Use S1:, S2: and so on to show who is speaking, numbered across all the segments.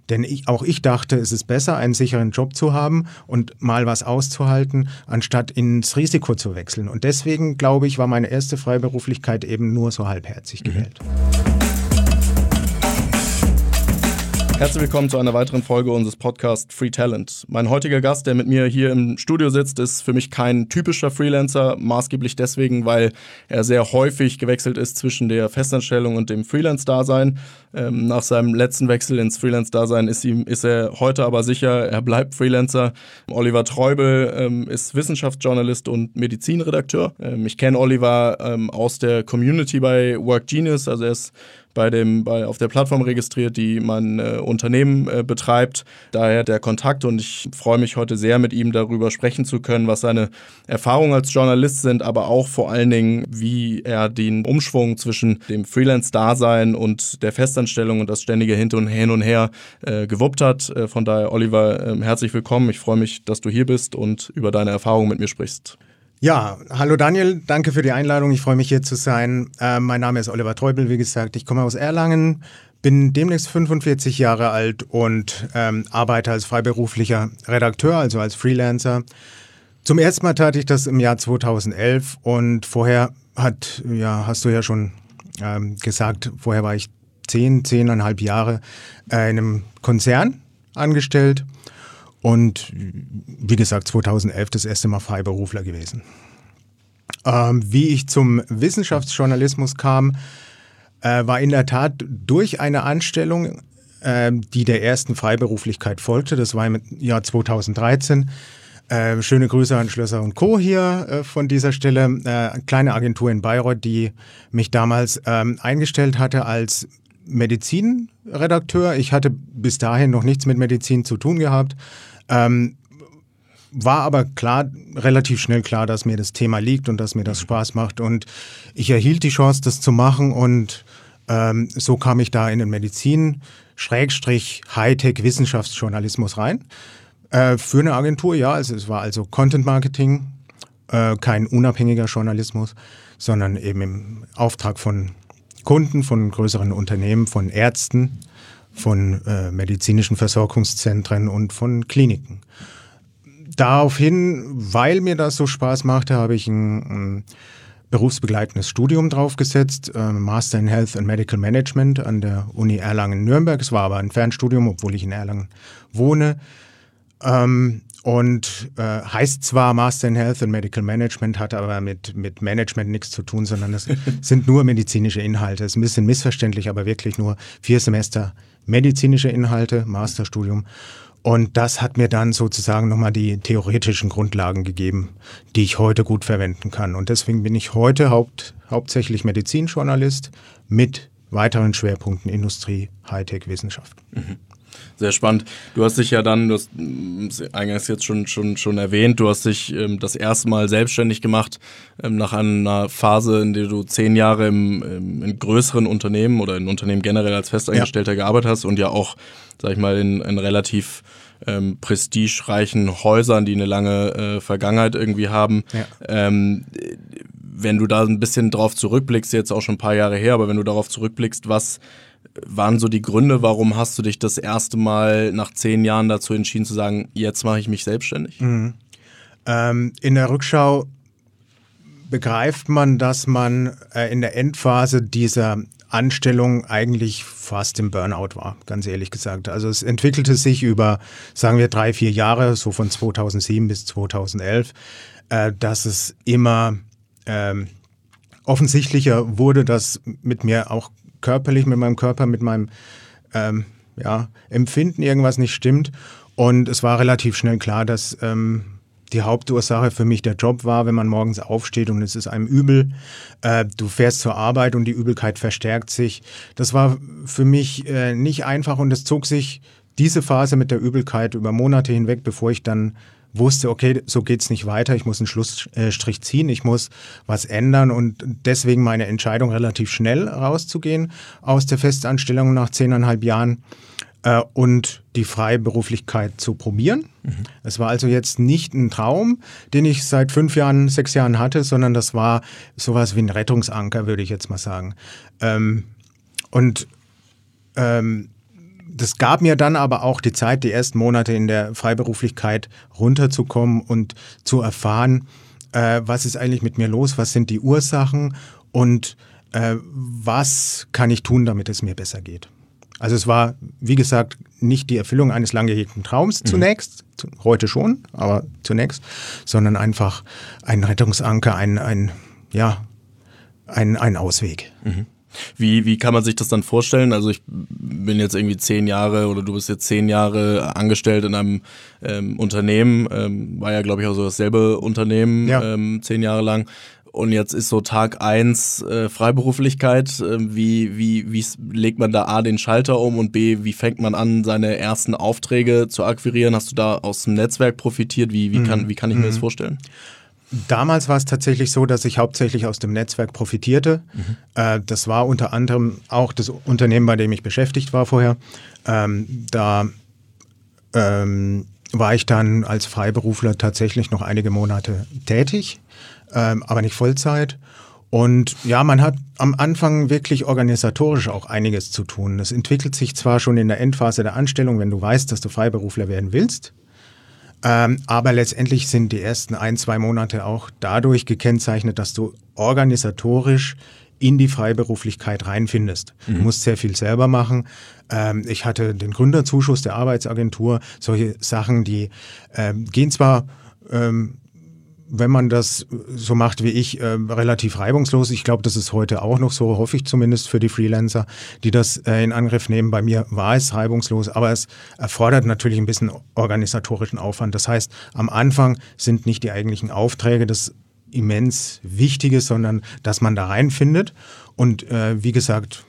S1: Denn auch ich dachte, es ist besser, einen sicheren Job zu haben und mal was auszuhalten, anstatt ins Risiko zu wechseln. Und deswegen, glaube ich, war meine erste Freiberuflichkeit eben nur so halbherzig gewählt.
S2: Herzlich willkommen zu einer weiteren Folge unseres Podcasts Free Talent. Mein heutiger Gast, der mit mir hier im Studio sitzt, ist für mich kein typischer Freelancer, maßgeblich deswegen, weil er sehr häufig gewechselt ist zwischen der Festanstellung und dem Freelance-Dasein. Nach seinem letzten Wechsel ins Freelance-Dasein ist er heute aber sicher, er bleibt Freelancer. Oliver Treubel ist Wissenschaftsjournalist und Medizinredakteur. Ich kenne Oliver aus der Community bei WorkGenius, also er ist auf der Plattform registriert, die mein Unternehmen betreibt. Daher der Kontakt und ich freue mich heute sehr, mit ihm darüber sprechen zu können, was seine Erfahrungen als Journalist sind, aber auch vor allen Dingen, wie er den Umschwung zwischen dem Freelance-Dasein und der Festanstellung und das ständige Hin und Her gewuppt hat. Von daher, Oliver, herzlich willkommen. Ich freue mich, dass du hier bist und über deine Erfahrungen mit mir sprichst.
S1: Ja, hallo Daniel, danke für die Einladung. Ich freue mich, hier zu sein. Mein Name ist Oliver Treubel, wie gesagt. Ich komme aus Erlangen, bin demnächst 45 Jahre alt und arbeite als freiberuflicher Redakteur, also als Freelancer. Zum ersten Mal tat ich das im Jahr 2011 und vorher hast du ja schon gesagt, vorher war ich 10,5 Jahre in einem Konzern angestellt. Und wie gesagt, 2011 das erste Mal Freiberufler gewesen. Wie ich zum Wissenschaftsjournalismus kam, war in der Tat durch eine Anstellung, die der ersten Freiberuflichkeit folgte. Das war im Jahr 2013. Schöne Grüße an Schlösser und Co. hier von dieser Stelle. Eine kleine Agentur in Bayreuth, die mich damals eingestellt hatte als Medizinredakteur. Ich hatte bis dahin noch nichts mit Medizin zu tun gehabt. War aber relativ schnell klar, dass mir das Thema liegt und dass mir das Spaß macht. Und ich erhielt die Chance, das zu machen. Und so kam ich da in den Medizin-Hightech-Wissenschaftsjournalismus rein. Für eine Agentur, ja. Also es war also Content Marketing, kein unabhängiger Journalismus, sondern eben im Auftrag von Kunden, von größeren Unternehmen, von Ärzten, von medizinischen Versorgungszentren und von Kliniken. Daraufhin, weil mir das so Spaß machte, habe ich ein berufsbegleitendes Studium draufgesetzt, Master in Health and Medical Management an der Uni Erlangen-Nürnberg. Es war aber ein Fernstudium, obwohl ich in Erlangen wohne. Und heißt zwar Master in Health and Medical Management, hat aber mit Management nichts zu tun, sondern es sind nur medizinische Inhalte. Es ist ein bisschen missverständlich, aber wirklich nur 4 Semester medizinische Inhalte, Masterstudium. Und das hat mir dann sozusagen nochmal die theoretischen Grundlagen gegeben, die ich heute gut verwenden kann. Und deswegen bin ich heute hauptsächlich Medizinjournalist mit weiteren Schwerpunkten Industrie, Hightech, Wissenschaft.
S2: Mhm. Sehr spannend. Du hast dich ja dann, du hast eingangs jetzt schon erwähnt, du hast dich das erste Mal selbstständig gemacht nach einer Phase, in der du 10 Jahre in größeren Unternehmen oder in Unternehmen generell als Festangestellter gearbeitet hast und ja auch, sag ich mal, in relativ prestigereichen Häusern, die eine lange Vergangenheit irgendwie haben. Ja. Wenn du da ein bisschen drauf zurückblickst, jetzt auch schon ein paar Jahre her, aber wenn du darauf zurückblickst, was waren so die Gründe, warum hast du dich das erste Mal nach 10 Jahren dazu entschieden zu sagen, jetzt mache ich mich selbstständig?
S1: Mhm. In der Rückschau begreift man, dass man in der Endphase dieser Anstellung eigentlich fast im Burnout war, ganz ehrlich gesagt. Also es entwickelte sich über, sagen wir, 3-4 Jahre, so von 2007 bis 2011, dass es immer offensichtlicher wurde, dass mit mir auch körperlich, mit meinem Körper, mit meinem Empfinden irgendwas nicht stimmt. Und es war relativ schnell klar, dass die Hauptursache für mich der Job war, wenn man morgens aufsteht und es ist einem übel. Du fährst zur Arbeit und die Übelkeit verstärkt sich. Das war für mich nicht einfach und es zog sich diese Phase mit der Übelkeit über Monate hinweg, bevor ich dann wusste, okay, so geht's nicht weiter, ich muss einen Schlussstrich ziehen, ich muss was ändern und deswegen meine Entscheidung relativ schnell rauszugehen aus der Festanstellung nach 10,5 Jahren und die Freiberuflichkeit zu probieren. Es war also jetzt nicht ein Traum, den ich seit 5 Jahren, 6 Jahren hatte, sondern das war sowas wie ein Rettungsanker, würde ich jetzt mal sagen. das gab mir dann aber auch die Zeit, die ersten Monate in der Freiberuflichkeit runterzukommen und zu erfahren, was ist eigentlich mit mir los, was sind die Ursachen und was kann ich tun, damit es mir besser geht. Also es war, wie gesagt, nicht die Erfüllung eines lang gehegten Traums zunächst, heute schon, aber zunächst, sondern einfach ein Rettungsanker, ein Ausweg.
S2: Mhm. Wie kann man sich das dann vorstellen? Also ich bin jetzt irgendwie 10 Jahre oder du bist jetzt 10 Jahre angestellt in einem Unternehmen, war ja glaube ich auch so dasselbe Unternehmen 10 Jahre lang. Und jetzt ist so Tag 1 Freiberuflichkeit. Wie legt man da A den Schalter um und B, wie fängt man an, seine ersten Aufträge zu akquirieren? Hast du da aus dem Netzwerk profitiert? Wie kann ich mir das vorstellen?
S1: Damals war es tatsächlich so, dass ich hauptsächlich aus dem Netzwerk profitierte. Das war unter anderem auch das Unternehmen, bei dem ich beschäftigt war vorher. Da war ich dann als Freiberufler tatsächlich noch einige Monate tätig. Aber nicht Vollzeit. Und ja, man hat am Anfang wirklich organisatorisch auch einiges zu tun. Das entwickelt sich zwar schon in der Endphase der Anstellung, wenn du weißt, dass du Freiberufler werden willst, aber letztendlich sind die ersten 1-2 Monate auch dadurch gekennzeichnet, dass du organisatorisch in die Freiberuflichkeit reinfindest. Du musst sehr viel selber machen. Ich hatte den Gründerzuschuss der Arbeitsagentur, solche Sachen, die gehen zwar wenn man das so macht wie ich, relativ reibungslos. Ich glaube, das ist heute auch noch so, hoffe ich zumindest für die Freelancer, die das in Angriff nehmen. Bei mir war es reibungslos, aber es erfordert natürlich ein bisschen organisatorischen Aufwand. Das heißt, am Anfang sind nicht die eigentlichen Aufträge das immens Wichtige, sondern dass man da reinfindet. Und wie gesagt,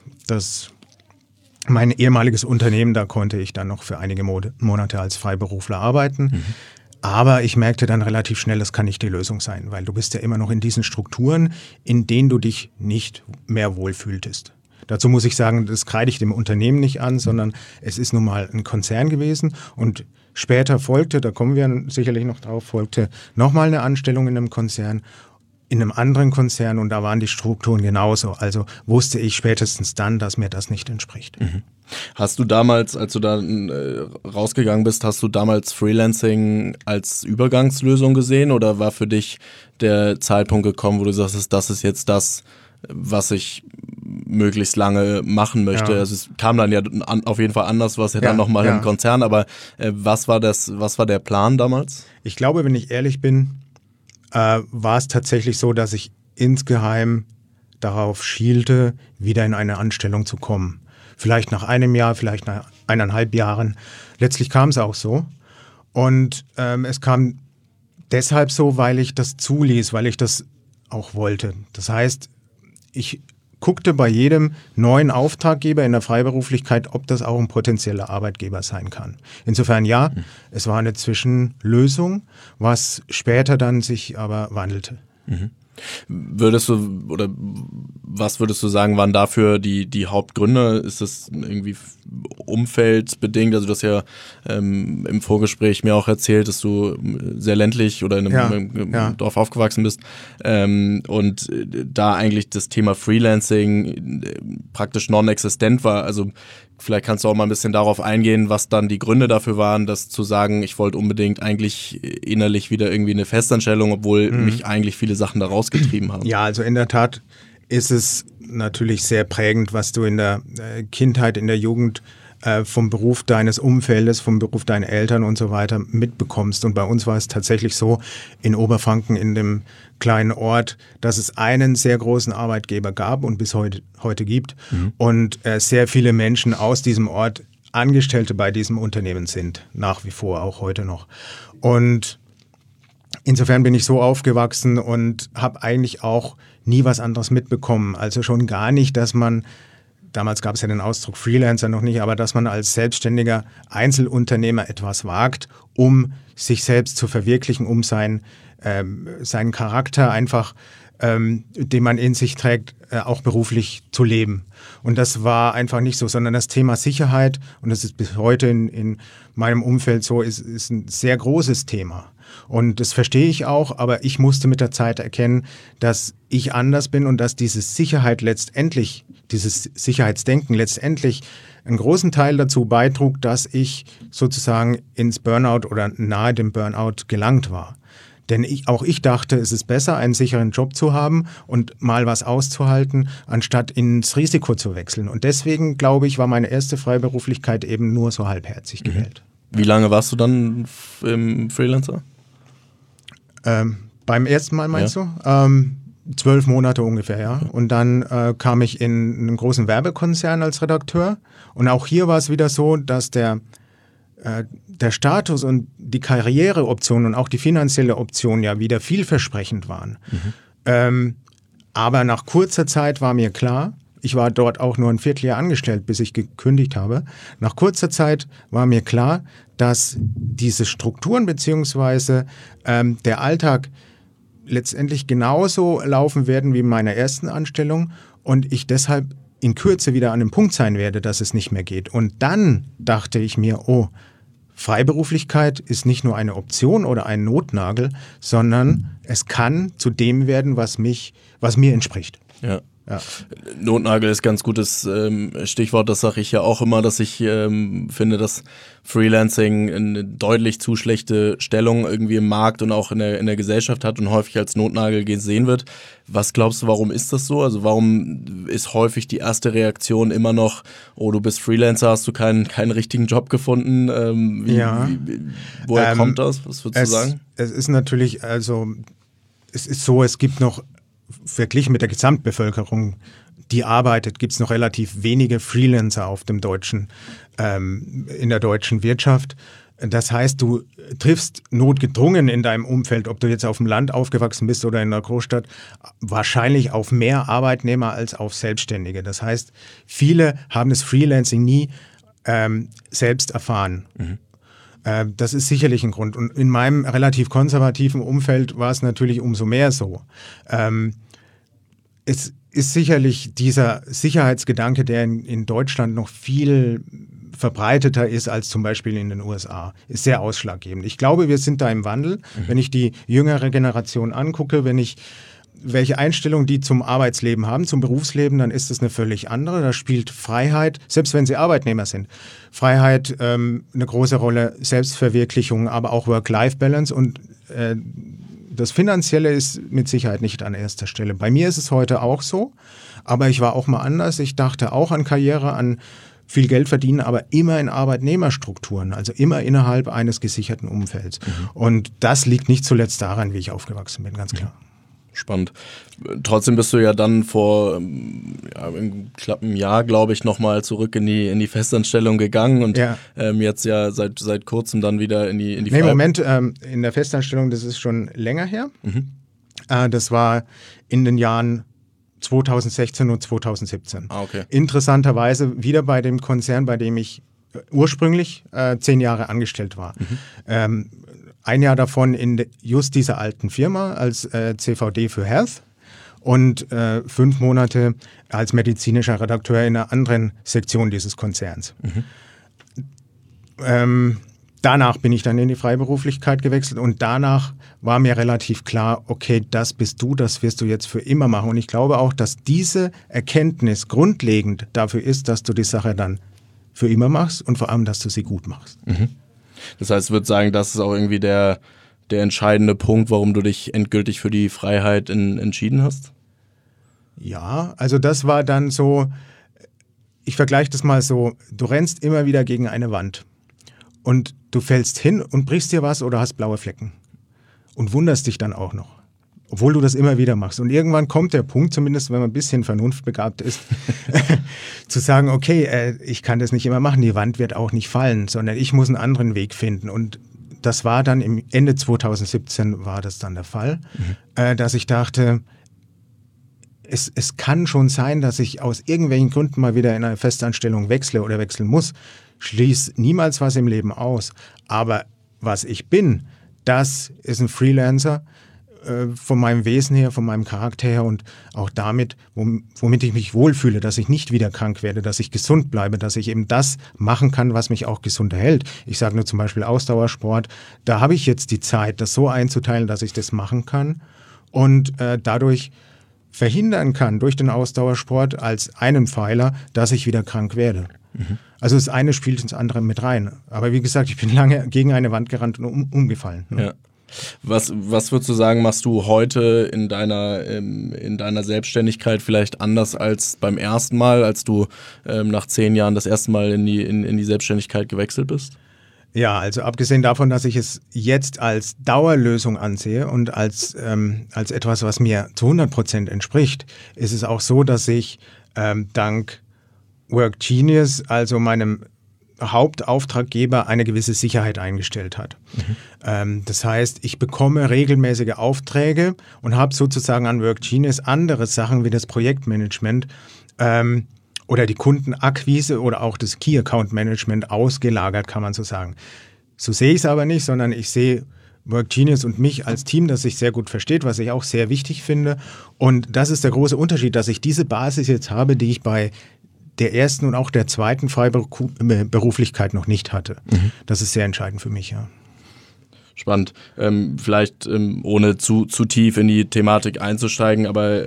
S1: mein ehemaliges Unternehmen, da konnte ich dann noch für einige Monate als Freiberufler arbeiten. Aber ich merkte dann relativ schnell, das kann nicht die Lösung sein, weil du bist ja immer noch in diesen Strukturen, in denen du dich nicht mehr wohlfühltest. Dazu muss ich sagen, das kreide ich dem Unternehmen nicht an, sondern es ist nun mal ein Konzern gewesen und später folgte, da kommen wir sicherlich noch drauf, folgte nochmal eine Anstellung in einem Konzern, in einem anderen Konzern und da waren die Strukturen genauso. Also wusste ich spätestens dann, dass mir das nicht entspricht.
S2: Hast du damals, als du da rausgegangen bist, hast du damals Freelancing als Übergangslösung gesehen oder war für dich der Zeitpunkt gekommen, wo du sagst, das ist jetzt das, was ich möglichst lange machen möchte? Ja. Also es kam dann ja auf jeden Fall anders, was ja dann nochmal im Konzern, aber was war der Plan damals?
S1: Ich glaube, wenn ich ehrlich bin, war es tatsächlich so, dass ich insgeheim darauf schielte, wieder in eine Anstellung zu kommen. Vielleicht nach einem Jahr, vielleicht nach 1,5 Jahren. Letztlich kam es auch so. Und es kam deshalb so, weil ich das zuließ, weil ich das auch wollte. Das heißt, ich guckte bei jedem neuen Auftraggeber in der Freiberuflichkeit, ob das auch ein potenzieller Arbeitgeber sein kann. Insofern ja, es war eine Zwischenlösung, was später dann sich aber wandelte.
S2: Was würdest du sagen, waren dafür die Hauptgründe? Ist das irgendwie umfeldbedingt? Also du hast ja im Vorgespräch mir auch erzählt, dass du sehr ländlich oder in einem Dorf aufgewachsen bist und da eigentlich das Thema Freelancing praktisch non-existent war. Also vielleicht kannst du auch mal ein bisschen darauf eingehen, was dann die Gründe dafür waren, das zu sagen, ich wollte unbedingt eigentlich innerlich wieder irgendwie eine Festanstellung, obwohl mich eigentlich viele Sachen da rausgetrieben haben.
S1: Ja, also in der Tat ist es natürlich sehr prägend, was du in der Kindheit, in der Jugend vom Beruf deines Umfeldes, vom Beruf deiner Eltern und so weiter mitbekommst. Und bei uns war es tatsächlich so, in Oberfranken, in dem kleinen Ort, dass es einen sehr großen Arbeitgeber gab und bis heute gibt und sehr viele Menschen aus diesem Ort Angestellte bei diesem Unternehmen sind, nach wie vor, auch heute noch. Und insofern bin ich so aufgewachsen und habe eigentlich auch nie was anderes mitbekommen. Also schon gar nicht, dass man, damals gab es ja den Ausdruck Freelancer noch nicht, aber dass man als selbstständiger Einzelunternehmer etwas wagt, um sich selbst zu verwirklichen, um seinen Charakter einfach den man in sich trägt, auch beruflich zu leben. Und das war einfach nicht so, sondern das Thema Sicherheit, und das ist bis heute in meinem Umfeld so, ist ein sehr großes Thema. Und das verstehe ich auch, aber ich musste mit der Zeit erkennen, dass ich anders bin und dass diese Sicherheit letztendlich, dieses Sicherheitsdenken letztendlich einen großen Teil dazu beitrug, dass ich sozusagen ins Burnout oder nahe dem Burnout gelangt war. Denn auch ich dachte, es ist besser, einen sicheren Job zu haben und mal was auszuhalten, anstatt ins Risiko zu wechseln. Und deswegen, glaube ich, war meine erste Freiberuflichkeit eben nur so halbherzig gewählt.
S2: Wie lange warst du dann im Freelancer?
S1: Beim ersten Mal meinst du? 12 Monate ungefähr, ja. Und dann kam ich in einen großen Werbekonzern als Redakteur. Und auch hier war es wieder so, dass der Status und die Karriereoption und auch die finanzielle Option ja wieder vielversprechend waren. Aber nach kurzer Zeit war mir klar, ich war dort auch nur ein Vierteljahr angestellt, bis ich gekündigt habe. Nach kurzer Zeit war mir klar, dass diese Strukturen bzw. Der Alltag letztendlich genauso laufen werden wie in meiner ersten Anstellung und ich deshalb in Kürze wieder an dem Punkt sein werde, dass es nicht mehr geht. Und dann dachte ich mir, Freiberuflichkeit ist nicht nur eine Option oder ein Notnagel, sondern es kann zu dem werden, was mir entspricht.
S2: Ja. Notnagel ist ganz gutes Stichwort, das sage ich ja auch immer, dass ich finde, dass Freelancing eine deutlich zu schlechte Stellung irgendwie im Markt und auch in der Gesellschaft hat und häufig als Notnagel gesehen wird. Was glaubst du, warum ist das so? Also warum ist häufig die erste Reaktion immer noch, du bist Freelancer, hast du keinen richtigen Job gefunden? Woher kommt das? Was würdest du sagen?
S1: Es ist natürlich, es ist so, es gibt noch verglichen mit der Gesamtbevölkerung, die arbeitet, gibt es noch relativ wenige Freelancer auf dem in der deutschen Wirtschaft. Das heißt, du triffst notgedrungen in deinem Umfeld, ob du jetzt auf dem Land aufgewachsen bist oder in einer Großstadt, wahrscheinlich auf mehr Arbeitnehmer als auf Selbstständige. Das heißt, viele haben das Freelancing nie selbst erfahren. Das ist sicherlich ein Grund. Und in meinem relativ konservativen Umfeld war es natürlich umso mehr so. Es ist sicherlich dieser Sicherheitsgedanke, der in Deutschland noch viel verbreiteter ist als zum Beispiel in den USA, ist sehr ausschlaggebend. Ich glaube, wir sind da im Wandel. Wenn ich die jüngere Generation angucke, welche Einstellung die zum Arbeitsleben haben, zum Berufsleben, dann ist es eine völlig andere. Da spielt Freiheit, selbst wenn sie Arbeitnehmer sind, Freiheit eine große Rolle, Selbstverwirklichung, aber auch Work-Life-Balance und das Finanzielle ist mit Sicherheit nicht an erster Stelle. Bei mir ist es heute auch so, aber ich war auch mal anders. Ich dachte auch an Karriere, an viel Geld verdienen, aber immer in Arbeitnehmerstrukturen, also immer innerhalb eines gesicherten Umfelds. Und das liegt nicht zuletzt daran, wie ich aufgewachsen bin, ganz klar.
S2: Spannend. Trotzdem bist du ja dann vor einem knappen Jahr, glaube ich, nochmal zurück in die Festanstellung gegangen und jetzt ja seit kurzem dann wieder in die
S1: Nee, Moment, in der Festanstellung, das ist schon länger her. Das war in den Jahren 2016 und 2017.
S2: Okay.
S1: Interessanterweise wieder bei dem Konzern, bei dem ich ursprünglich 10 Jahre angestellt war. Ein Jahr davon in just dieser alten Firma als CVD für Health und 5 Monate als medizinischer Redakteur in einer anderen Sektion dieses Konzerns. Danach bin ich dann in die Freiberuflichkeit gewechselt und danach war mir relativ klar, okay, das bist du, das wirst du jetzt für immer machen. Und ich glaube auch, dass diese Erkenntnis grundlegend dafür ist, dass du die Sache dann für immer machst und vor allem, dass du sie gut machst.
S2: Das heißt, ich würde sagen, das ist auch irgendwie der entscheidende Punkt, warum du dich endgültig für die Freiheit entschieden hast?
S1: Ja, also das war dann so, ich vergleiche das mal so, du rennst immer wieder gegen eine Wand und du fällst hin und brichst dir was oder hast blaue Flecken und wunderst dich dann auch noch, obwohl du das immer wieder machst. Und irgendwann kommt der Punkt, zumindest wenn man ein bisschen vernunftbegabt ist, zu sagen, okay, ich kann das nicht immer machen, die Wand wird auch nicht fallen, sondern ich muss einen anderen Weg finden. Und das war dann im Ende 2017 war das dann der Fall, dass ich dachte, es kann schon sein, dass ich aus irgendwelchen Gründen mal wieder in eine Festanstellung wechsle oder wechseln muss. Schließ niemals was im Leben aus. Aber was ich bin, das ist ein Freelancer von meinem Wesen her, von meinem Charakter her und auch damit, womit ich mich wohlfühle, dass ich nicht wieder krank werde, dass ich gesund bleibe, dass ich eben das machen kann, was mich auch gesund erhält. Ich sage nur zum Beispiel Ausdauersport. Da habe ich jetzt die Zeit, das so einzuteilen, dass ich das machen kann und dadurch verhindern kann durch den Ausdauersport als einen Pfeiler, dass ich wieder krank werde. Also das eine spielt ins andere mit rein. Aber wie gesagt, ich bin lange gegen eine Wand gerannt und umgefallen. Ne?
S2: Ja. Was würdest du sagen, machst du heute in deiner Selbstständigkeit vielleicht anders als beim ersten Mal, als du nach 10 Jahren das erste Mal in die Selbstständigkeit gewechselt bist?
S1: Ja, also abgesehen davon, dass ich es jetzt als Dauerlösung ansehe und als etwas, was mir zu 100% entspricht, ist es auch so, dass ich dank WorkGenius, also meinem Hauptauftraggeber, eine gewisse Sicherheit eingestellt hat. Das heißt, ich bekomme regelmäßige Aufträge und habe sozusagen an WorkGenius andere Sachen wie das Projektmanagement oder die Kundenakquise oder auch das Key Account Management ausgelagert, kann man so sagen. So sehe ich es aber nicht, sondern ich sehe WorkGenius und mich als Team, das sich sehr gut versteht, was ich auch sehr wichtig finde. Und das ist der große Unterschied, dass ich diese Basis jetzt habe, die ich bei der ersten und auch der zweiten Freiberuflichkeit noch nicht hatte. Das ist sehr entscheidend für mich, ja.
S2: Spannend. Vielleicht ohne zu tief in die Thematik einzusteigen, aber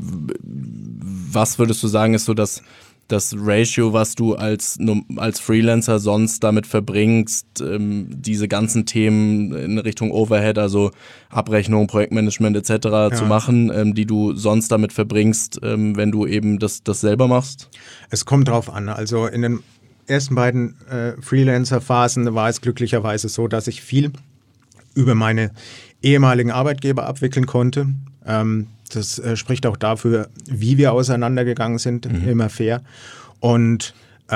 S2: was würdest du sagen, ist so das Ratio, was du als Freelancer sonst damit verbringst, diese ganzen Themen in Richtung Overhead, also Abrechnung, Projektmanagement etc. zu machen, die du sonst damit verbringst, wenn du eben das selber machst?
S1: Es kommt drauf an. Also in den ersten beiden Freelancer-Phasen war es glücklicherweise so, dass ich viel über meine ehemaligen Arbeitgeber abwickeln konnte. Das spricht auch dafür, wie wir auseinandergegangen sind, immer fair. Und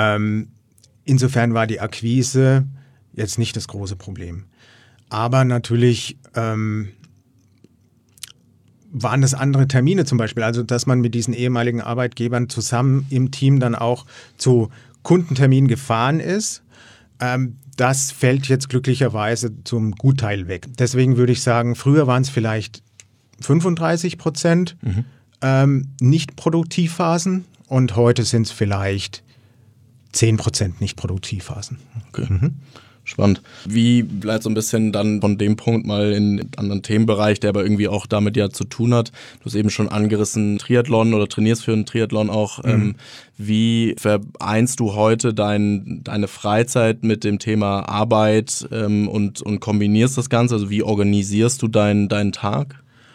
S1: insofern war die Akquise jetzt nicht das große Problem. Aber natürlich waren das andere Termine zum Beispiel, also dass man mit diesen ehemaligen Arbeitgebern zusammen im Team dann auch zu Kundenterminen gefahren ist. Das fällt jetzt glücklicherweise zum Gutteil weg. Deswegen würde ich sagen, früher waren es vielleicht 35% Nicht-Produktivphasen und heute sind es vielleicht 10% Nicht-Produktivphasen.
S2: Okay. Spannend. Wie bleibt so ein bisschen dann von dem Punkt mal in einen anderen Themenbereich, der aber irgendwie auch damit ja zu tun hat? Du hast eben schon angerissen, Triathlon oder trainierst für einen Triathlon auch. Wie vereinst du heute deine Freizeit mit dem Thema Arbeit und kombinierst das Ganze? Also wie organisierst du deinen Tag?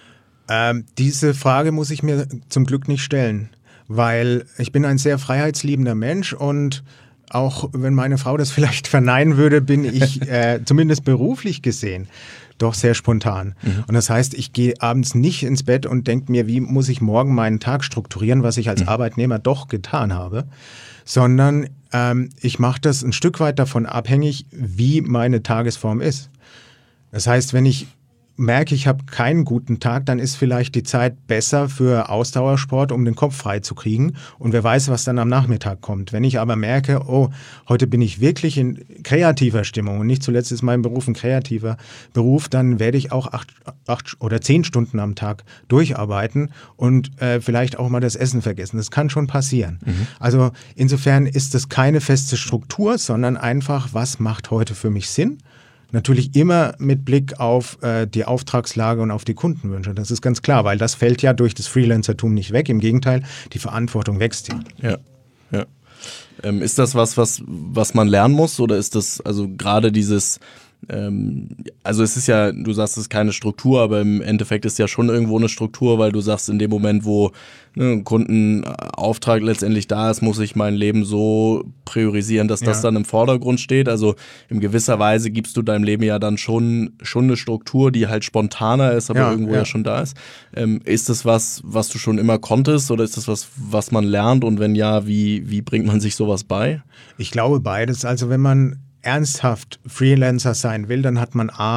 S1: Diese Frage muss ich mir zum Glück nicht stellen, weil ich bin ein sehr freiheitsliebender Mensch und auch wenn meine Frau das vielleicht verneinen würde, bin ich zumindest beruflich gesehen doch sehr spontan. Und das heißt, ich gehe abends nicht ins Bett und denke mir, wie muss ich morgen meinen Tag strukturieren, was ich als Arbeitnehmer doch getan habe, sondern ich mache das ein Stück weit davon abhängig, wie meine Tagesform ist. Das heißt, wenn ich merke, ich habe keinen guten Tag, dann ist vielleicht die Zeit besser für Ausdauersport, um den Kopf frei zu kriegen. Und wer weiß, was dann am Nachmittag kommt. Wenn ich aber merke, oh, heute bin ich wirklich in kreativer Stimmung und nicht zuletzt ist mein Beruf ein kreativer Beruf, dann werde ich auch 8 oder 10 Stunden am Tag durcharbeiten und vielleicht auch mal das Essen vergessen. Das kann schon passieren. Also insofern ist das keine feste Struktur, sondern einfach, was macht heute für mich Sinn? Natürlich immer mit Blick auf die Auftragslage und auf die Kundenwünsche. Das ist ganz klar, weil das fällt ja durch das Freelancertum nicht weg. Im Gegenteil, die Verantwortung wächst ja.
S2: Ja. Ist das was man lernen muss oder ist das also gerade dieses also es ist ja, du sagst, es ist keine Struktur, aber im Endeffekt ist ja schon irgendwo eine Struktur, weil du sagst, in dem Moment, wo ein Kundenauftrag letztendlich da ist, muss ich mein Leben so priorisieren, dass das dann im Vordergrund steht. Also in gewisser Weise gibst du deinem Leben ja dann schon eine Struktur, die halt spontaner ist, aber irgendwo ja schon da ist. Ist das was du schon immer konntest oder ist das was man lernt und wenn ja, wie bringt man sich sowas bei?
S1: Ich glaube beides. Also wenn man ernsthaft Freelancer sein will, dann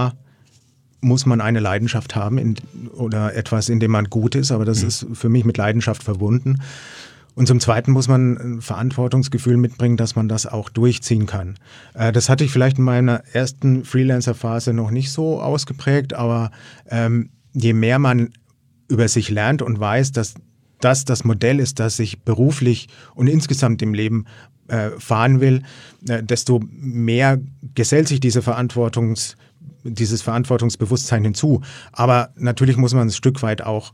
S1: muss man eine Leidenschaft haben oder etwas, in dem man gut ist, aber das ist für mich mit Leidenschaft verbunden. Und zum Zweiten muss man ein Verantwortungsgefühl mitbringen, dass man das auch durchziehen kann. Das hatte ich vielleicht in meiner ersten Freelancer-Phase noch nicht so ausgeprägt, aber je mehr man über sich lernt und weiß, dass das Modell ist, das ich beruflich und insgesamt im Leben fahren will, desto mehr gesellt sich dieses Verantwortungsbewusstsein hinzu. Aber natürlich muss man ein Stück weit auch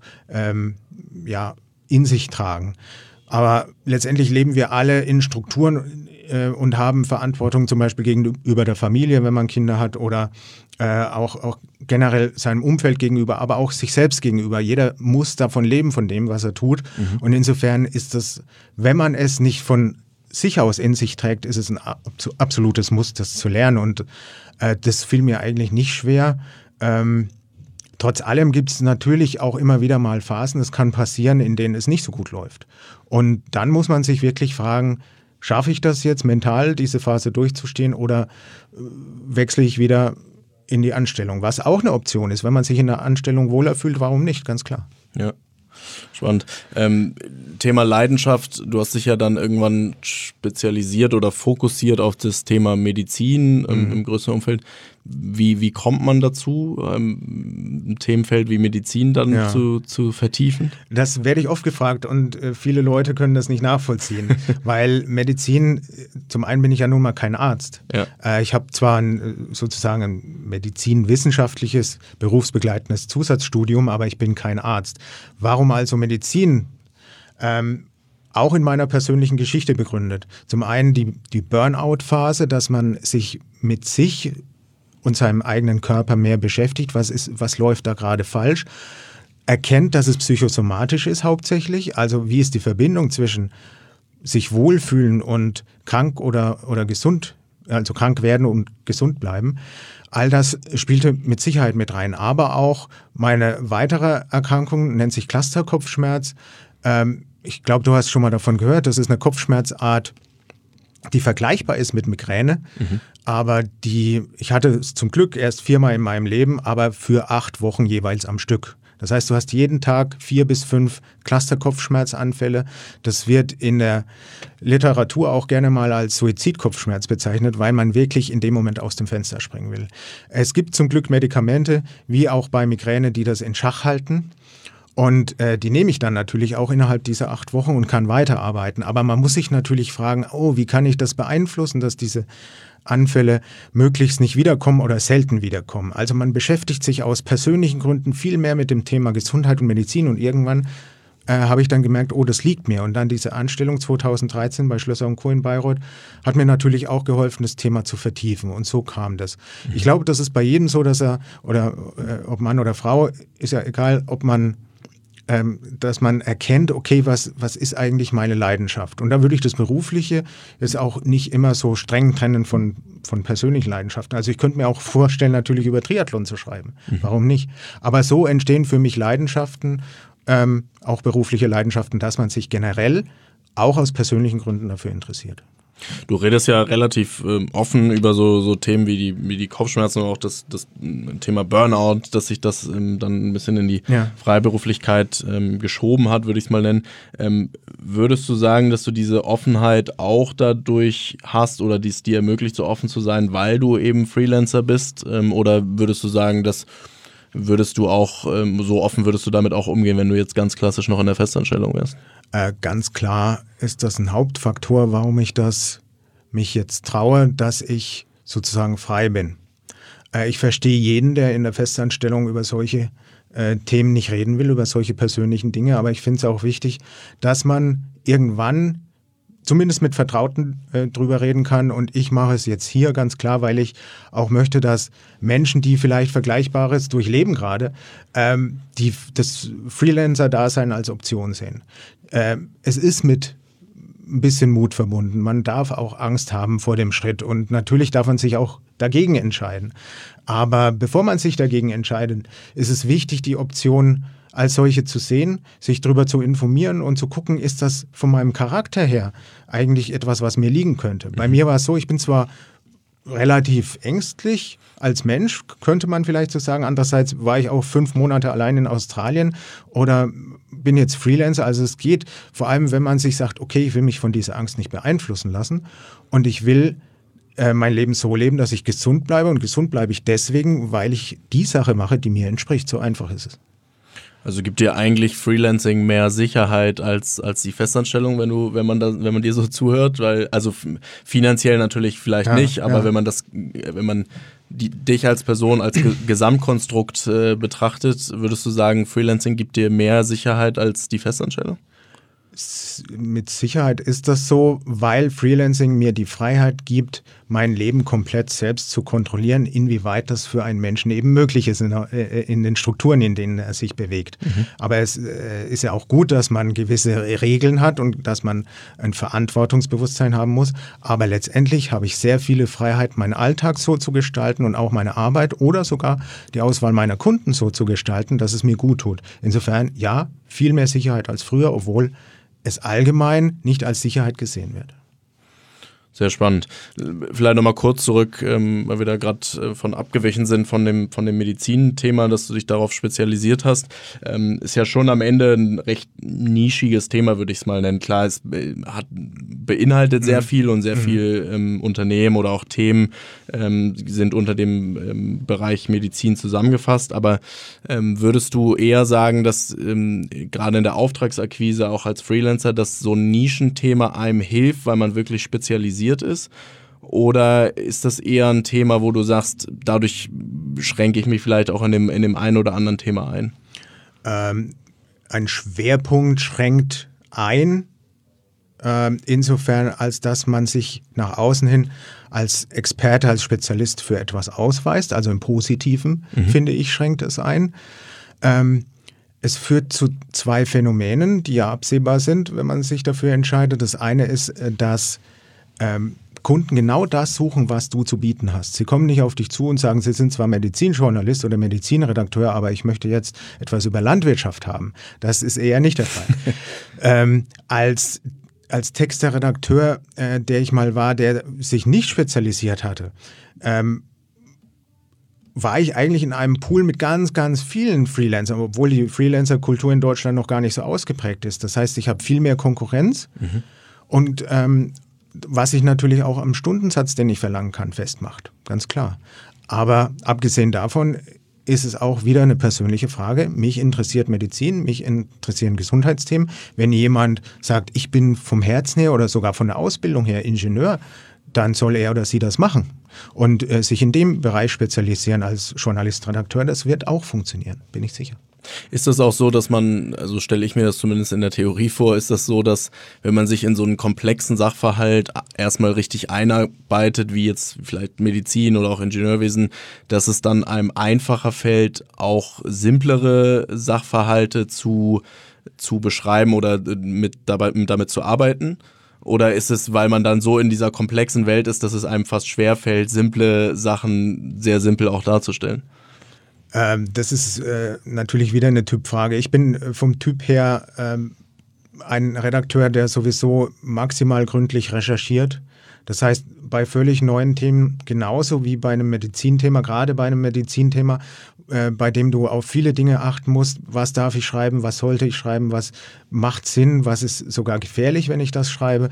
S1: in sich tragen. Aber letztendlich leben wir alle in Strukturen und haben Verantwortung zum Beispiel gegenüber der Familie, wenn man Kinder hat, oder auch generell seinem Umfeld gegenüber, aber auch sich selbst gegenüber. Jeder muss davon leben, von dem, was er tut. Und insofern ist das, wenn man es nicht von sich aus in sich trägt, ist es ein absolutes Muss, das zu lernen. Und das fiel mir eigentlich nicht schwer. Trotz allem gibt es natürlich auch immer wieder mal Phasen, es kann passieren, in denen es nicht so gut läuft. Und dann muss man sich wirklich fragen, schaffe ich das jetzt mental, diese Phase durchzustehen, oder wechsle ich wieder in die Anstellung? Was auch eine Option ist, wenn man sich in der Anstellung wohler fühlt, warum nicht, ganz klar.
S2: Ja, spannend. Thema Leidenschaft, du hast dich ja dann irgendwann spezialisiert oder fokussiert auf das Thema Medizin im größeren Umfeld. Wie kommt man dazu, ein Themenfeld wie Medizin dann zu vertiefen? Das werde ich oft gefragt und viele Leute können das nicht nachvollziehen, weil Medizin, zum einen bin ich ja nun mal kein Arzt. Ja. Ich habe zwar sozusagen ein medizinwissenschaftliches, berufsbegleitendes Zusatzstudium, aber ich bin kein Arzt. Warum also Medizin? Auch in meiner persönlichen Geschichte begründet. Zum einen die Burnout-Phase, dass man sich mit sich und seinem eigenen Körper mehr beschäftigt, was läuft da gerade falsch, erkennt, dass es psychosomatisch ist hauptsächlich, also wie ist die Verbindung zwischen sich wohlfühlen und krank oder gesund, also krank werden und gesund bleiben. All das spielte mit Sicherheit mit rein, aber auch meine weitere Erkrankung nennt sich Clusterkopfschmerz. Ich glaube, du hast schon mal davon gehört, das ist eine Kopfschmerzart, die vergleichbar ist mit Migräne, aber ich hatte es zum Glück erst 4-mal in meinem Leben, aber für 8 Wochen jeweils am Stück. Das heißt, du hast jeden Tag 4 bis 5 Cluster-Kopfschmerzanfälle. Das wird in der Literatur auch gerne mal als Suizidkopfschmerz bezeichnet, weil man wirklich in dem Moment aus dem Fenster springen will. Es gibt zum Glück Medikamente, wie auch bei Migräne, die das in Schach halten. Und die nehme ich dann natürlich auch innerhalb dieser 8 Wochen und kann weiterarbeiten. Aber man muss sich natürlich fragen, wie kann ich das beeinflussen, dass diese Anfälle möglichst nicht wiederkommen oder selten wiederkommen. Also man beschäftigt sich aus persönlichen Gründen viel mehr mit dem Thema Gesundheit und Medizin und irgendwann habe ich dann gemerkt, das liegt mir. Und dann diese Anstellung 2013 bei Schlösser & Co. in Bayreuth hat mir natürlich auch geholfen, das Thema zu vertiefen. Und so kam das. Ich glaube, das ist bei jedem so, dass ob Mann oder Frau, ist ja egal, dass man erkennt, okay, was ist eigentlich meine Leidenschaft? Und da würde ich das Berufliche jetzt auch nicht immer so streng trennen von persönlichen Leidenschaften. Also ich könnte mir auch vorstellen, natürlich über Triathlon zu schreiben. Warum nicht? Aber so entstehen für mich Leidenschaften, auch berufliche Leidenschaften, dass man sich generell auch aus persönlichen Gründen dafür interessiert. Du redest ja relativ offen über so Themen wie die Kopfschmerzen und auch das Thema Burnout, dass sich das dann ein bisschen in die Freiberuflichkeit geschoben hat, würde ich es mal nennen. Würdest du sagen, dass du diese Offenheit auch dadurch hast oder die es dir ermöglicht, so offen zu sein, weil du eben Freelancer bist? Oder würdest du sagen, dass würdest du damit auch umgehen, wenn du jetzt ganz klassisch noch in der Festanstellung wärst? Ganz klar ist das ein Hauptfaktor, warum ich mich jetzt traue, dass ich sozusagen frei bin. Ich verstehe jeden, der in der Festanstellung über solche Themen nicht reden will, über solche persönlichen Dinge, aber ich finde es auch wichtig, dass man irgendwann zumindest mit Vertrauten drüber reden kann. Und ich mache es jetzt hier ganz klar, weil ich auch möchte, dass Menschen, die vielleicht Vergleichbares durchleben gerade, das Freelancer-Dasein als Option sehen. Es ist mit ein bisschen Mut verbunden. Man darf auch Angst haben vor dem Schritt und natürlich darf man sich auch dagegen entscheiden. Aber bevor man sich dagegen entscheidet, ist es wichtig, die Option als solche zu sehen, sich darüber zu informieren und zu gucken, ist das von meinem Charakter her eigentlich etwas, was mir liegen könnte. Bei mir war es so, ich bin zwar relativ ängstlich als Mensch, könnte man vielleicht so sagen. Andererseits war ich auch 5 Monate allein in Australien oder bin jetzt Freelancer. Also es geht vor allem, wenn man sich sagt, okay, ich will mich von dieser Angst nicht beeinflussen lassen und ich will
S1: mein Leben so leben, dass ich gesund bleibe. Und gesund bleibe ich deswegen, weil ich die Sache mache, die mir entspricht. So einfach ist es.
S2: Also gibt dir eigentlich Freelancing mehr Sicherheit als die Festanstellung, wenn man dir so zuhört? Weil, also finanziell natürlich vielleicht nicht, aber wenn man dich als Person, als Gesamtkonstrukt betrachtet, würdest du sagen, Freelancing gibt dir mehr Sicherheit als die Festanstellung?
S1: Mit Sicherheit ist das so, weil Freelancing mir die Freiheit gibt, mein Leben komplett selbst zu kontrollieren, inwieweit das für einen Menschen eben möglich ist in den Strukturen, in denen er sich bewegt. Aber es ist ja auch gut, dass man gewisse Regeln hat und dass man ein Verantwortungsbewusstsein haben muss. Aber letztendlich habe ich sehr viele Freiheit, meinen Alltag so zu gestalten und auch meine Arbeit oder sogar die Auswahl meiner Kunden so zu gestalten, dass es mir gut tut. Insofern, ja, viel mehr Sicherheit als früher, obwohl es allgemein nicht als Sicherheit gesehen wird.
S2: Sehr spannend. Vielleicht nochmal kurz zurück, weil wir da gerade von abgewichen sind von dem Medizin-Thema, dass du dich darauf spezialisiert hast. Ist ja schon am Ende ein recht nischiges Thema, würde ich es mal nennen. Klar, es beinhaltet sehr viel und sehr viel Unternehmen oder auch Themen sind unter dem Bereich Medizin zusammengefasst. Aber würdest du eher sagen, dass gerade in der Auftragsakquise auch als Freelancer, dass so ein Nischenthema einem hilft, weil man wirklich spezialisiert ist? Oder ist das eher ein Thema, wo du sagst, dadurch schränke ich mich vielleicht auch in dem einen oder anderen Thema ein?
S1: Ein Schwerpunkt schränkt ein, insofern, als dass man sich nach außen hin als Experte, als Spezialist für etwas ausweist, also im Positiven, finde ich, schränkt es ein. Es führt zu zwei Phänomenen, die ja absehbar sind, wenn man sich dafür entscheidet. Das eine ist, dass Kunden genau das suchen, was du zu bieten hast. Sie kommen nicht auf dich zu und sagen, sie sind zwar Medizinjournalist oder Medizinredakteur, aber ich möchte jetzt etwas über Landwirtschaft haben. Das ist eher nicht der Fall. Als Texterredakteur, der ich mal war, der sich nicht spezialisiert hatte, war ich eigentlich in einem Pool mit ganz, ganz vielen Freelancern, obwohl die Freelancer-Kultur in Deutschland noch gar nicht so ausgeprägt ist. Das heißt, ich habe viel mehr Konkurrenz und was sich natürlich auch am Stundensatz, den ich verlangen kann, festmacht. Ganz klar. Aber abgesehen davon ist es auch wieder eine persönliche Frage. Mich interessiert Medizin, mich interessieren Gesundheitsthemen. Wenn jemand sagt, ich bin vom Herzen her oder sogar von der Ausbildung her Ingenieur, dann soll er oder sie das machen und sich in dem Bereich spezialisieren als Journalist, Redakteur. Das wird auch funktionieren, bin ich sicher.
S2: Ist das auch so, dass man, also stelle ich mir das zumindest in der Theorie vor, ist das so, dass wenn man sich in so einen komplexen Sachverhalt erstmal richtig einarbeitet, wie jetzt vielleicht Medizin oder auch Ingenieurwesen, dass es dann einem einfacher fällt, auch simplere Sachverhalte zu beschreiben oder damit zu arbeiten? Oder ist es, weil man dann so in dieser komplexen Welt ist, dass es einem fast schwerfällt, simple Sachen sehr simpel auch darzustellen?
S1: Das ist natürlich wieder eine Typfrage. Ich bin vom Typ her ein Redakteur, der sowieso maximal gründlich recherchiert. Das heißt, bei völlig neuen Themen genauso wie bei einem Medizinthema, gerade bei einem Medizinthema, bei dem du auf viele Dinge achten musst. Was darf ich schreiben, was sollte ich schreiben, was macht Sinn, was ist sogar gefährlich, wenn ich das schreibe.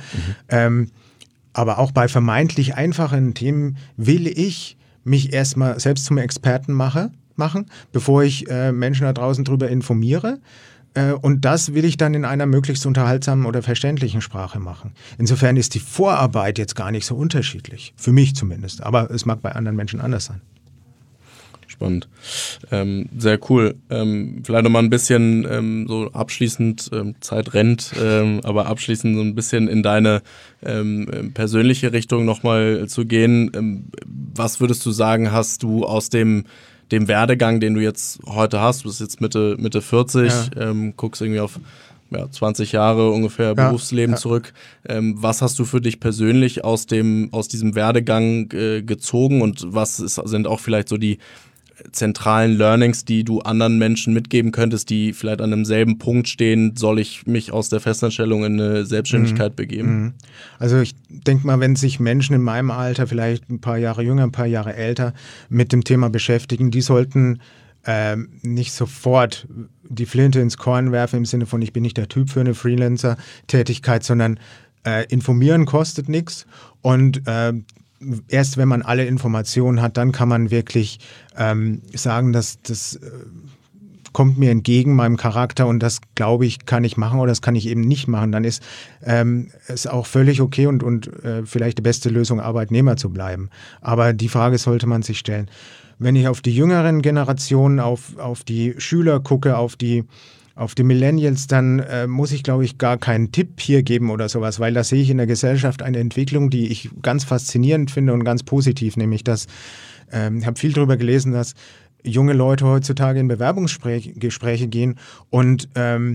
S1: Aber auch bei vermeintlich einfachen Themen will ich mich erstmal selbst zum Experten machen, bevor ich Menschen da draußen drüber informiere. Und das will ich dann in einer möglichst unterhaltsamen oder verständlichen Sprache machen. Insofern ist die Vorarbeit jetzt gar nicht so unterschiedlich, für mich zumindest. Aber es mag bei anderen Menschen anders sein.
S2: Spannend. Sehr cool. Vielleicht nochmal ein bisschen so abschließend, Zeit rennt, aber abschließend so ein bisschen in deine persönliche Richtung nochmal zu gehen. Was würdest du sagen, hast du aus dem Werdegang, den du jetzt heute hast, du bist jetzt Mitte 40, guckst irgendwie auf 20 Jahre ungefähr Berufsleben zurück. Was hast du für dich persönlich aus diesem Werdegang gezogen und was sind auch vielleicht so die zentralen Learnings, die du anderen Menschen mitgeben könntest, die vielleicht an demselben Punkt stehen, soll ich mich aus der Festanstellung in eine Selbstständigkeit begeben?
S1: Also ich denke mal, wenn sich Menschen in meinem Alter, vielleicht ein paar Jahre jünger, ein paar Jahre älter, mit dem Thema beschäftigen, die sollten nicht sofort die Flinte ins Korn werfen im Sinne von, ich bin nicht der Typ für eine Freelancer-Tätigkeit, sondern informieren kostet nichts und erst wenn man alle Informationen hat, dann kann man wirklich sagen, dass das kommt mir entgegen, meinem Charakter, und das, glaube ich, kann ich machen oder das kann ich eben nicht machen. Dann ist es auch völlig okay und vielleicht die beste Lösung, Arbeitnehmer zu bleiben. Aber die Frage sollte man sich stellen. Wenn ich auf die jüngeren Generationen, auf die Schüler gucke, auf die Millennials, dann muss ich, glaube ich, gar keinen Tipp hier geben oder sowas, weil da sehe ich in der Gesellschaft eine Entwicklung, die ich ganz faszinierend finde und ganz positiv, nämlich dass, ich habe viel darüber gelesen, dass junge Leute heutzutage in Bewerbungsgespräche gehen und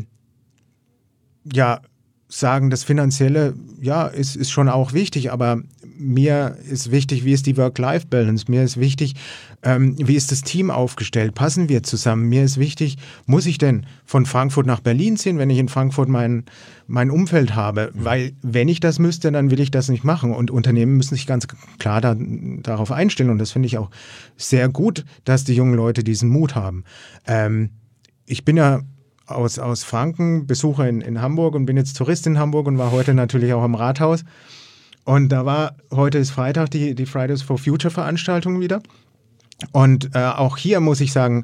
S1: sagen, das Finanzielle, ist schon auch wichtig, aber mir ist wichtig, wie ist die Work-Life-Balance, mir ist wichtig, wie ist das Team aufgestellt, passen wir zusammen, mir ist wichtig, muss ich denn von Frankfurt nach Berlin ziehen, wenn ich in Frankfurt mein Umfeld habe, weil wenn ich das müsste, dann will ich das nicht machen, und Unternehmen müssen sich ganz klar darauf einstellen, und das finde ich auch sehr gut, dass die jungen Leute diesen Mut haben. Ich bin ja aus Franken, Besucher in Hamburg und bin jetzt Tourist in Hamburg und war heute natürlich auch am Rathaus. Und heute ist Freitag, die Fridays for Future Veranstaltung wieder. Und auch hier muss ich sagen,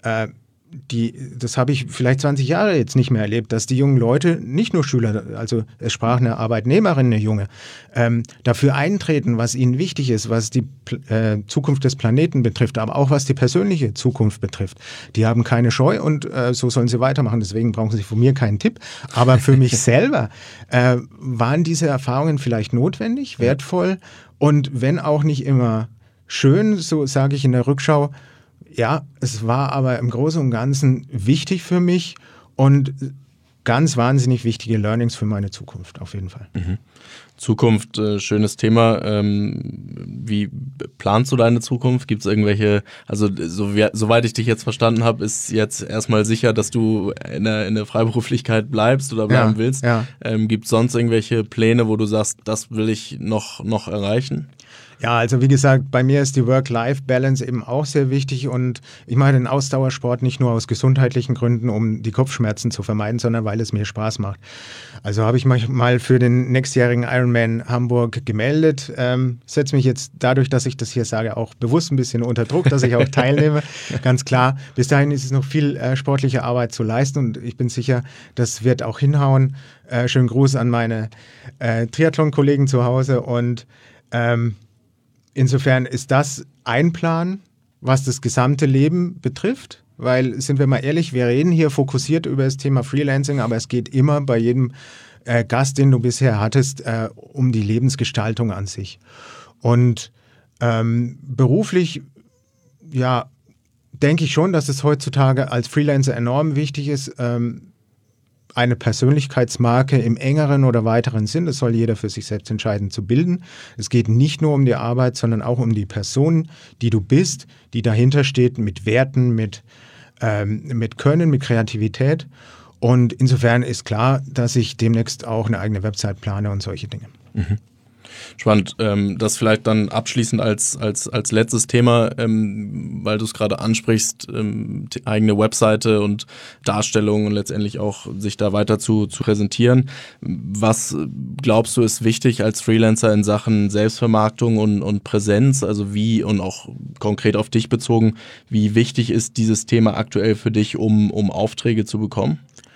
S1: das habe ich vielleicht 20 Jahre jetzt nicht mehr erlebt, dass die jungen Leute, nicht nur Schüler, also es sprach eine Arbeitnehmerin, eine Junge, dafür eintreten, was ihnen wichtig ist, was die Zukunft des Planeten betrifft, aber auch was die persönliche Zukunft betrifft. Die haben keine Scheu und so sollen sie weitermachen. Deswegen brauchen sie von mir keinen Tipp. Aber für mich selber waren diese Erfahrungen vielleicht notwendig, wertvoll und wenn auch nicht immer schön, so sage ich in der Rückschau. Ja, es war aber im Großen und Ganzen wichtig für mich und ganz wahnsinnig wichtige Learnings für meine Zukunft, auf jeden Fall.
S2: Mhm. Zukunft, schönes Thema. Wie planst du deine Zukunft? Gibt es irgendwelche, also soweit ich dich jetzt verstanden habe, ist jetzt erstmal sicher, dass du in der Freiberuflichkeit bleibst oder bleiben willst. Ja. Gibt es sonst irgendwelche Pläne, wo du sagst, das will ich noch erreichen?
S1: Ja, also wie gesagt, bei mir ist die Work-Life-Balance eben auch sehr wichtig und ich mache den Ausdauersport nicht nur aus gesundheitlichen Gründen, um die Kopfschmerzen zu vermeiden, sondern weil es mir Spaß macht. Also habe ich mich mal für den nächstjährigen Ironman Hamburg gemeldet, setze mich jetzt dadurch, dass ich das hier sage, auch bewusst ein bisschen unter Druck, dass ich auch teilnehme. Ganz klar, bis dahin ist es noch viel sportliche Arbeit zu leisten und ich bin sicher, das wird auch hinhauen. Schönen Gruß an meine Triathlon-Kollegen zu Hause und insofern ist das ein Plan, was das gesamte Leben betrifft, weil, sind wir mal ehrlich, wir reden hier fokussiert über das Thema Freelancing, aber es geht immer bei jedem Gast, den du bisher hattest, um die Lebensgestaltung an sich. Und beruflich, ja, denke ich schon, dass es heutzutage als Freelancer enorm wichtig ist, eine Persönlichkeitsmarke im engeren oder weiteren Sinn, das soll jeder für sich selbst entscheiden, zu bilden. Es geht nicht nur um die Arbeit, sondern auch um die Person, die du bist, die dahinter steht, mit Werten, mit Können, mit Kreativität. Und insofern ist klar, dass ich demnächst auch eine eigene Website plane und solche Dinge.
S2: Mhm. Spannend. Das vielleicht dann abschließend als letztes Thema, weil du es gerade ansprichst, eigene Webseite und Darstellung und letztendlich auch sich da weiter zu präsentieren. Was glaubst du ist wichtig als Freelancer in Sachen Selbstvermarktung und Präsenz? Also wie, und auch konkret auf dich bezogen, wie wichtig ist dieses Thema aktuell für dich, um Aufträge zu bekommen?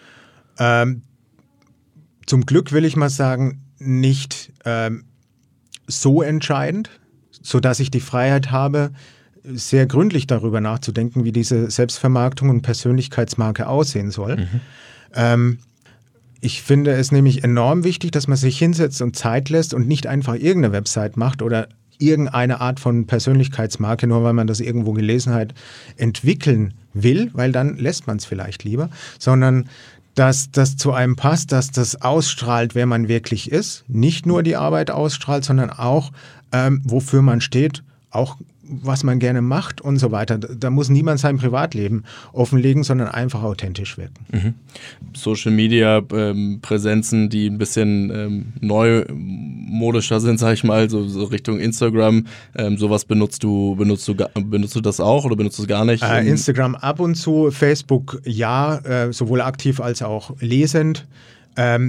S1: Zum Glück will ich mal sagen, nicht so entscheidend, sodass ich die Freiheit habe, sehr gründlich darüber nachzudenken, wie diese Selbstvermarktung und Persönlichkeitsmarke aussehen soll. Mhm. Ich finde es nämlich enorm wichtig, dass man sich hinsetzt und Zeit lässt und nicht einfach irgendeine Website macht oder irgendeine Art von Persönlichkeitsmarke, nur weil man das irgendwo gelesen hat, entwickeln will, weil dann lässt man es vielleicht lieber, sondern dass das zu einem passt, dass das ausstrahlt, wer man wirklich ist. Nicht nur die Arbeit ausstrahlt, sondern auch, wofür man steht, auch was man gerne macht und so weiter. Da muss niemand sein Privatleben offenlegen, sondern einfach authentisch wirken.
S2: Mhm. Social Media Präsenzen, die ein bisschen neumodischer sind, sag ich mal, so Richtung Instagram. Sowas benutzt du das auch oder benutzt du es gar nicht?
S1: Instagram ab und zu, Facebook ja, sowohl aktiv als auch lesend.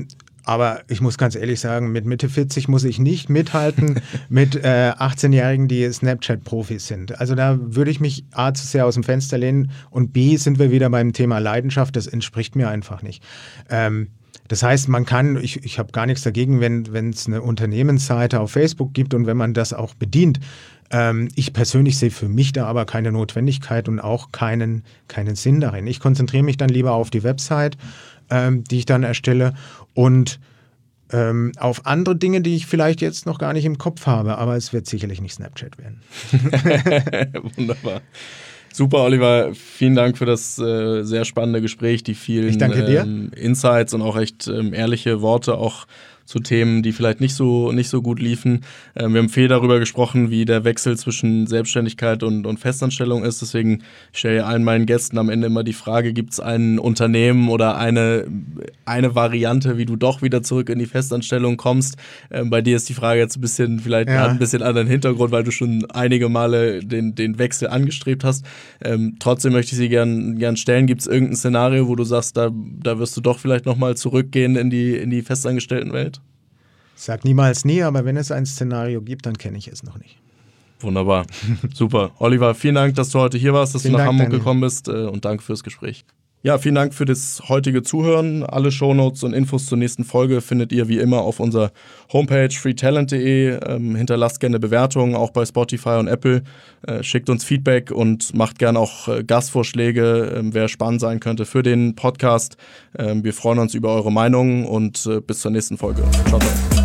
S1: Aber ich muss ganz ehrlich sagen, mit Mitte 40 muss ich nicht mithalten mit 18-Jährigen, die Snapchat-Profis sind. Also da würde ich mich A, zu sehr aus dem Fenster lehnen und B, sind wir wieder beim Thema Leidenschaft. Das entspricht mir einfach nicht. Das heißt, man kann, ich habe gar nichts dagegen, wenn es eine Unternehmensseite auf Facebook gibt und wenn man das auch bedient. Ich persönlich sehe für mich da aber keine Notwendigkeit und auch keinen Sinn darin. Ich konzentriere mich dann lieber auf die Website, die ich dann erstelle und auf andere Dinge, die ich vielleicht jetzt noch gar nicht im Kopf habe, aber es wird sicherlich nicht Snapchat werden.
S2: Wunderbar. Super, Oliver. Vielen Dank für das sehr spannende Gespräch, die vielen
S1: Ich danke dir.
S2: Insights und auch echt ehrliche Worte auch zu Themen, die vielleicht nicht so gut liefen. Wir haben viel darüber gesprochen, wie der Wechsel zwischen Selbstständigkeit und Festanstellung ist. Deswegen stelle ich allen meinen Gästen am Ende immer die Frage, gibt es ein Unternehmen oder eine Variante, wie du doch wieder zurück in die Festanstellung kommst? Bei dir ist die Frage jetzt ein bisschen, vielleicht hat ein bisschen anderen Hintergrund, weil du schon einige Male den Wechsel angestrebt hast. Trotzdem möchte ich sie gern stellen. Gibt es irgendein Szenario, wo du sagst, da wirst du doch vielleicht nochmal zurückgehen in die Festangestelltenwelt?
S1: Sag niemals nie, aber wenn es ein Szenario gibt, dann kenne ich es noch nicht.
S2: Wunderbar. Super. Oliver, vielen Dank, dass du heute hier warst, dass du nach Hamburg gekommen bist und danke fürs Gespräch. Ja, vielen Dank für das heutige Zuhören. Alle Shownotes und Infos zur nächsten Folge findet ihr wie immer auf unserer Homepage freetalent.de. Hinterlasst gerne Bewertungen, auch bei Spotify und Apple. Schickt uns Feedback und macht gerne auch Gastvorschläge, wer spannend sein könnte für den Podcast. Wir freuen uns über eure Meinung und bis zur nächsten Folge. Ciao, ciao.